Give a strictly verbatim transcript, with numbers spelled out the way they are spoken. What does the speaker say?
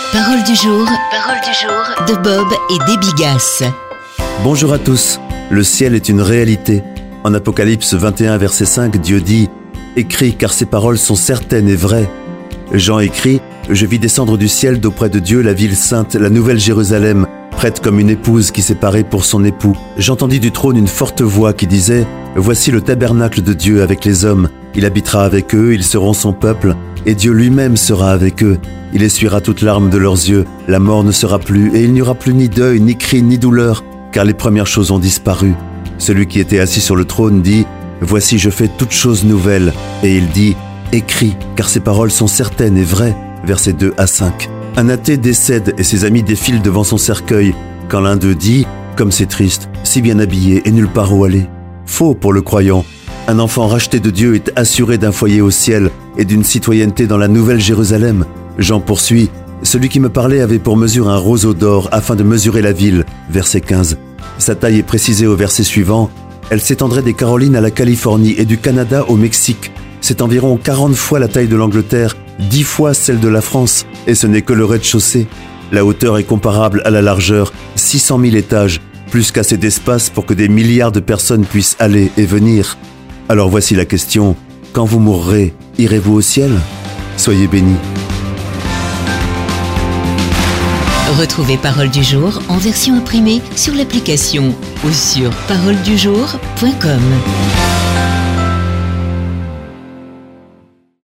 Parole du jour, parole du jour de Bob et des Bigasses. Bonjour à tous, le ciel est une réalité. En Apocalypse vingt et un, verset cinq, Dieu dit « Écris, car ces paroles sont certaines et vraies. » Jean écrit « Je vis descendre du ciel d'auprès de Dieu la ville sainte, la nouvelle Jérusalem, prête comme une épouse qui s'est parée pour son époux. J'entendis du trône une forte voix qui disait « Voici le tabernacle de Dieu avec les hommes. Il habitera avec eux, ils seront son peuple, et Dieu lui-même sera avec eux. Il essuiera toute larme de leurs yeux. La mort ne sera plus, et il n'y aura plus ni deuil, ni cri, ni douleur, car les premières choses ont disparu. » Celui qui était assis sur le trône dit « Voici, je fais toutes choses nouvelles. » Et il dit « Écris, car ces paroles sont certaines et vraies. » Versets deux à cinq. Un athée décède et ses amis défilent devant son cercueil, quand l'un d'eux dit « Comme c'est triste, si bien habillé et nulle part où aller. » Faux pour le croyant. Un enfant racheté de Dieu est assuré d'un foyer au ciel et d'une citoyenneté dans la nouvelle Jérusalem. Jean poursuit « Celui qui me parlait avait pour mesure un roseau d'or afin de mesurer la ville. » Verset quinze. Sa taille est précisée au verset suivant. Elle s'étendrait des Carolines à la Californie et du Canada au Mexique. C'est environ quarante fois la taille de l'Angleterre, dix fois celle de la France, et ce n'est que le rez-de-chaussée. La hauteur est comparable à la largeur, six cent mille étages, plus qu'assez d'espace pour que des milliards de personnes puissent aller et venir. Alors voici la question, quand vous mourrez, irez-vous au ciel ? Soyez bénis. Retrouvez Parole du jour en version imprimée sur l'application ou sur parole du jour point com.